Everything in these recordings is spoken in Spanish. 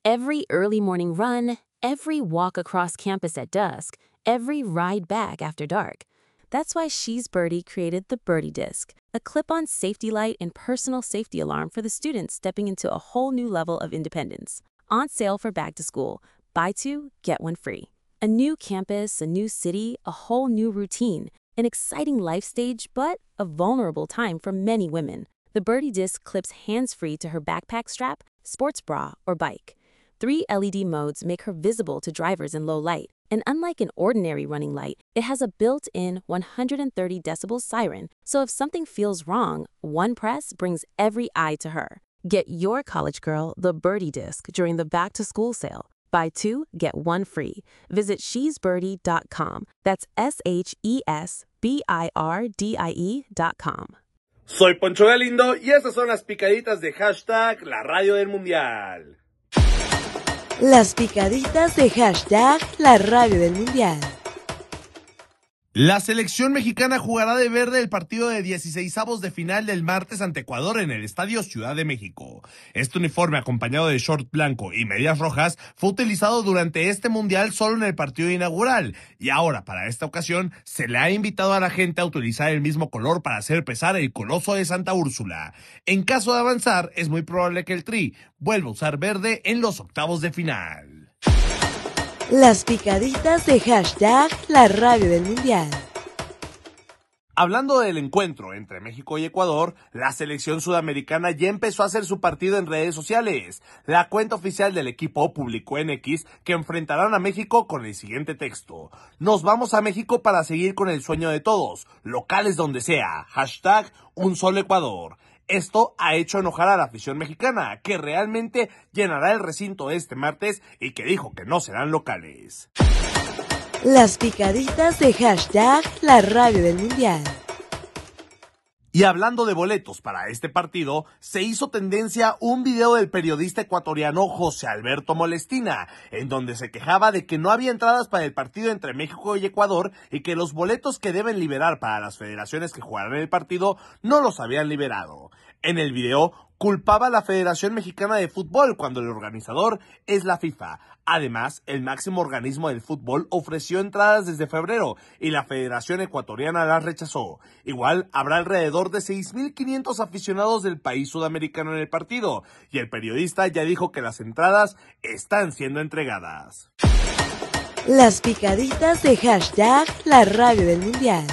Every early morning run, every walk across campus at dusk, every ride back after dark. That's why She's Birdie created the Birdie Disc, a clip-on safety light and personal safety alarm for the students stepping into a whole new level of independence. On sale for back to school. Buy two, get one free. A new campus, a new city, a whole new routine. An exciting life stage, but a vulnerable time for many women. The Birdie Disc clips hands-free to her backpack strap, sports bra, or bike. 3 LED modes make her visible to drivers in low light, and unlike an ordinary running light, it has a built-in 130 decibel siren, so if something feels wrong, one press brings every eye to her. Get your college girl the Birdie Disc during the back-to-school sale. Buy two, get one free. Visit shesbirdie.com. That's SHESBIRDIE.com. Soy Poncho Galindo y estas son las picaditas de hashtag La Radio del Mundial. Las picaditas de hashtag La Radio del Mundial. La selección mexicana jugará de verde el partido de 16avos de final del martes ante Ecuador en el Estadio Ciudad de México. Este uniforme, acompañado de short blanco y medias rojas, fue utilizado durante este mundial solo en el partido inaugural, y ahora, para esta ocasión, se le ha invitado a la gente a utilizar el mismo color para hacer pesar el coloso de Santa Úrsula. En caso de avanzar, es muy probable que el Tri vuelva a usar verde en los octavos de final. Las picaditas de hashtag La Radio del Mundial. Hablando del encuentro entre México y Ecuador, la selección sudamericana ya empezó a hacer su partido en redes sociales. La cuenta oficial del equipo publicó en X que enfrentarán a México con el siguiente texto: nos vamos a México para seguir con el sueño de todos, locales donde sea, hashtag un solo Ecuador. Esto ha hecho enojar a la afición mexicana, que realmente llenará el recinto este martes y que dijo que no serán locales. Las picaditas de hashtag La Radio del Mundial. Y hablando de boletos para este partido, se hizo tendencia un video del periodista ecuatoriano José Alberto Molestina, en donde se quejaba de que no había entradas para el partido entre México y Ecuador y que los boletos que deben liberar para las federaciones que jugarán el partido no los habían liberado. En el video culpaba a la Federación Mexicana de Fútbol cuando el organizador es la FIFA. Además, el máximo organismo del fútbol ofreció entradas desde febrero y la Federación Ecuatoriana las rechazó. Igual, habrá alrededor de 6,500 aficionados del país sudamericano en el partido, y el periodista ya dijo que las entradas están siendo entregadas. Las picaditas de hashtag La Radio del Mundial.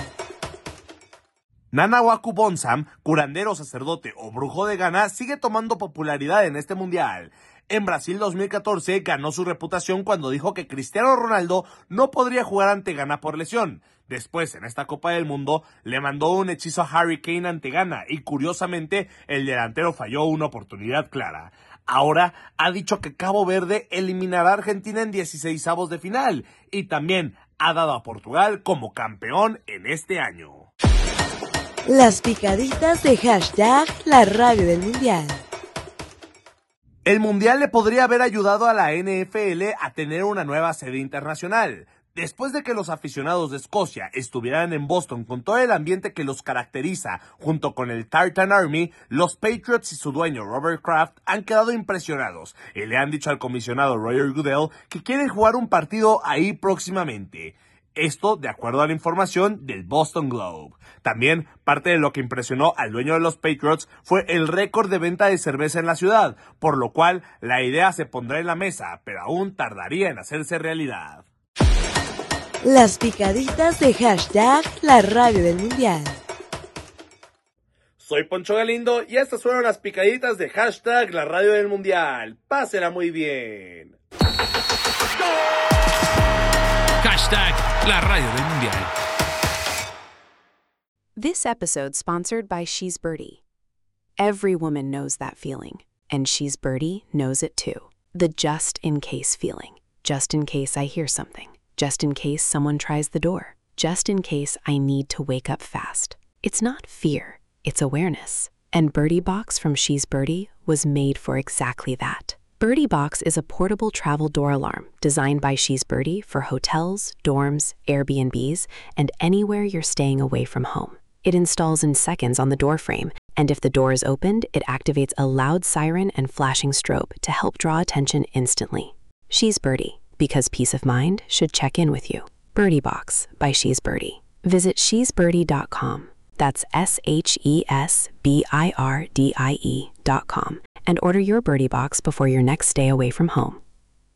Nana Waku Bonsam, curandero, sacerdote o brujo de Ghana, sigue tomando popularidad en este mundial. En Brasil 2014 ganó su reputación cuando dijo que Cristiano Ronaldo no podría jugar ante Ghana por lesión. Después, en esta Copa del Mundo, le mandó un hechizo a Harry Kane ante Ghana y, curiosamente, el delantero falló una oportunidad clara. Ahora ha dicho que Cabo Verde eliminará a Argentina en 16avos de final y también ha dado a Portugal como campeón en este año. Las picaditas de hashtag La Radio del Mundial. El Mundial le podría haber ayudado a la NFL a tener una nueva sede internacional. Después de que los aficionados de Escocia estuvieran en Boston con todo el ambiente que los caracteriza junto con el Tartan Army, los Patriots y su dueño Robert Kraft han quedado impresionados y le han dicho al comisionado Roger Goodell que quieren jugar un partido ahí próximamente. Esto de acuerdo a la información del Boston Globe. También parte de lo que impresionó al dueño de los Patriots fue el récord de venta de cerveza en la ciudad, por lo cual la idea se pondrá en la mesa, pero aún tardaría en hacerse realidad. Las picaditas de hashtag La Radio del Mundial. Soy Poncho Galindo y estas fueron las picaditas de hashtag La Radio del Mundial. Pásela muy bien. Hashtag La Radio del Mundial. This episode sponsored by She's Birdie. Every woman knows that feeling, and She's Birdie knows it too. The just in case feeling. Just in case I hear something. Just in case someone tries the door. Just in case I need to wake up fast. It's not fear, it's awareness. And Birdie Box from She's Birdie was made for exactly that. Birdie Box is a portable travel door alarm designed by She's Birdie for hotels, dorms, Airbnbs, and anywhere you're staying away from home. It installs in seconds on the door frame, and if the door is opened, it activates a loud siren and flashing strobe to help draw attention instantly. She's Birdie, because peace of mind should check in with you. Birdie Box by She's Birdie. Visit shesbirdie.com. That's SHESBIRDIE.com and order your Birdie Box before your next stay away from home.